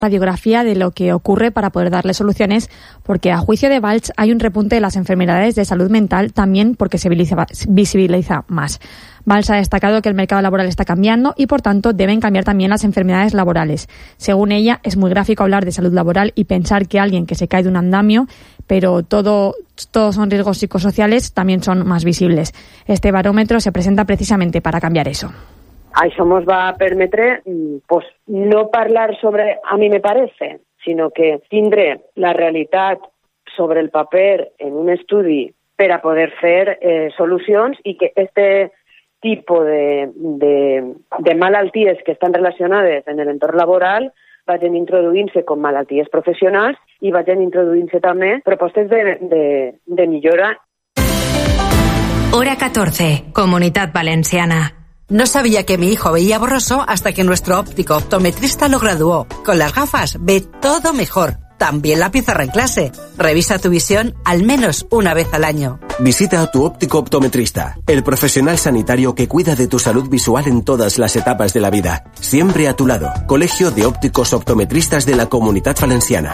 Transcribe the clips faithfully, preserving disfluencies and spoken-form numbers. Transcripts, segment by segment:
radiografía de lo que ocurre para poder darle soluciones, porque a juicio de Valls hay un repunte de las enfermedades de salud mental también porque se visibiliza más. Valls ha destacado que el mercado laboral está cambiando y, por tanto, deben cambiar también las enfermedades laborales. Según ella, es muy gráfico hablar de salud laboral y pensar que alguien que se cae de un andamio, pero todo, todos son riesgos psicosociales, también son más visibles. Este barómetro se presenta precisamente para cambiar eso. Això mos va permetre pues, no parlar sobre a mi me parece, sinó que tindré la realitat sobre el paper en un estudi per a poder fer eh, solucions i que este tipus de, de, de malalties que estan relacionades en l'entorn laboral vagin introduint-se com malalties professionals i vagin introduint-se també propostes de, de, de millora. Hora catorce, Comunitat Valenciana. No sabía que mi hijo veía borroso hasta que nuestro óptico optometrista lo graduó. Con las gafas ve todo mejor. También la pizarra en clase. Revisa tu visión al menos una vez al año. Visita a tu óptico optometrista, el profesional sanitario que cuida de tu salud visual en todas las etapas de la vida. Siempre a tu lado. Colegio de Ópticos Optometristas de la Comunitat Valenciana.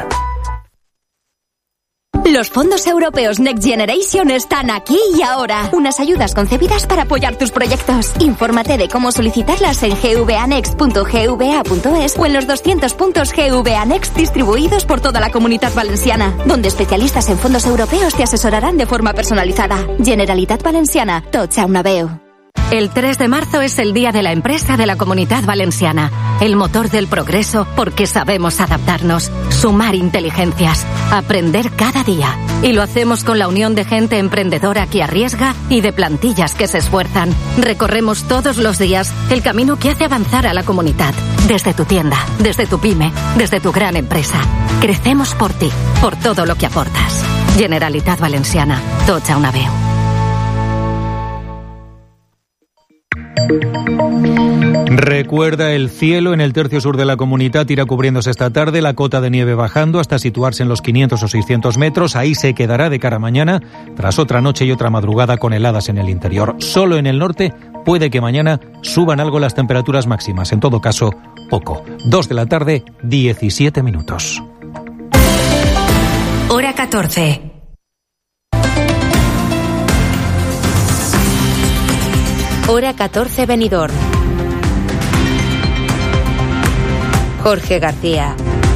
Los fondos europeos Next Generation están aquí y ahora. Unas ayudas concebidas para apoyar tus proyectos. Infórmate de cómo solicitarlas en g v a next punto g v a punto es o en los doscientos puntos G V A Next distribuidos por toda la Comunitat Valenciana, donde especialistas en fondos europeos te asesorarán de forma personalizada. Generalitat Valenciana, tots a una veu. El tres de marzo es el Día de la Empresa de la Comunitat Valenciana, el motor del progreso porque sabemos adaptarnos, sumar inteligencias, aprender cada día. Y lo hacemos con la unión de gente emprendedora que arriesga y de plantillas que se esfuerzan. Recorremos todos los días el camino que hace avanzar a la comunidad, desde tu tienda, desde tu pyme, desde tu gran empresa. Crecemos por ti, por todo lo que aportas. Generalitat Valenciana, tots a una veu. Recuerda el cielo en el tercio sur de la comunidad irá cubriéndose esta tarde, la cota de nieve bajando hasta situarse en los quinientos o seiscientos metros. Ahí se quedará de cara a mañana, tras otra noche y otra madrugada con heladas en el interior. Solo en el norte puede que mañana suban algo las temperaturas máximas, en todo caso, poco. Dos de la tarde, diecisiete minutos. Hora catorce. Hora catorce, Benidorm. Jorge García.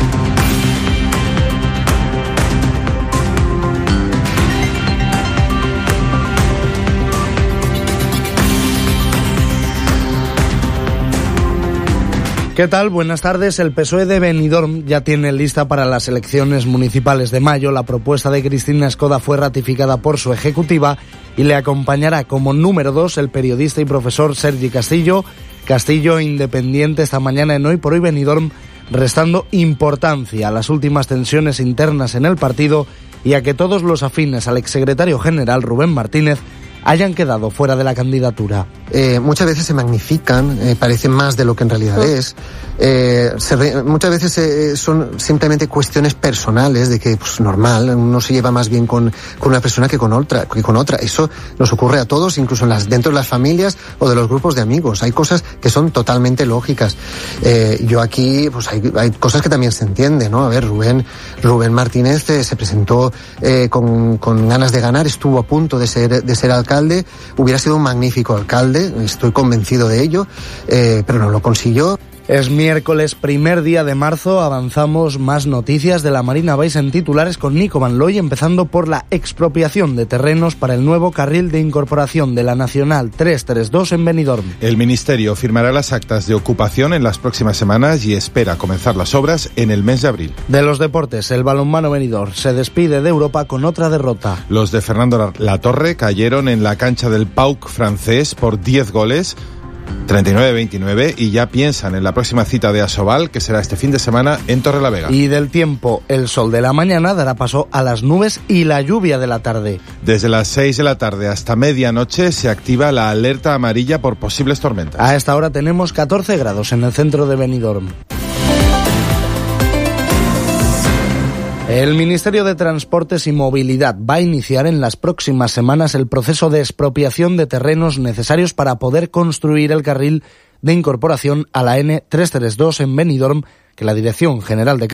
¿Qué tal? Buenas tardes. El P S O E de Benidorm ya tiene lista para las elecciones municipales de mayo. La propuesta de Cristina Escoda fue ratificada por su ejecutiva y le acompañará como número dos el periodista y profesor Sergi Castillo. Castillo, independiente esta mañana en Hoy por Hoy Benidorm, restando importancia a las últimas tensiones internas en el partido y a que todos los afines al exsecretario general Rubén Martínez hayan quedado fuera de la candidatura. Eh, muchas veces se magnifican, eh, parecen más de lo que en realidad es. Eh, se re, muchas veces eh, son simplemente cuestiones personales de que, pues normal, uno se lleva más bien con, con una persona que con otra, que con otra. Eso nos ocurre a todos, incluso en las, dentro de las familias o de los grupos de amigos. Hay cosas que son totalmente lógicas. Eh, yo aquí, pues hay, hay cosas que también se entienden, ¿no? A ver, Rubén, Rubén Martínez eh, se presentó eh, con, con ganas de ganar, estuvo a punto de ser, de ser alcalde, hubiera sido un magnífico alcalde, estoy convencido de ello, eh, pero no lo consiguió. Es miércoles, primer día de marzo, avanzamos más noticias de la Marina Baixa en titulares con Nico Van Looy, empezando por la expropiación de terrenos para el nuevo carril de incorporación de la Nacional trescientos treinta y dos en Benidorm. El Ministerio firmará las actas de ocupación en las próximas semanas y espera comenzar las obras en el mes de abril. De los deportes, el balonmano Benidorm se despide de Europa con otra derrota. Los de Fernando Latorre cayeron en la cancha del P A U C francés por diez goles, treinta y nueve a veintinueve, y ya piensan en la próxima cita de Asobal, que será este fin de semana en Torrelavega. Y del tiempo, el sol de la mañana dará paso a las nubes y la lluvia de la tarde. Desde las seis de la tarde hasta medianoche se activa la alerta amarilla por posibles tormentas. A esta hora tenemos catorce grados en el centro de Benidorm. El Ministerio de Transportes y Movilidad va a iniciar en las próximas semanas el proceso de expropiación de terrenos necesarios para poder construir el carril de incorporación a la N trescientos treinta y dos en Benidorm, que la Dirección General de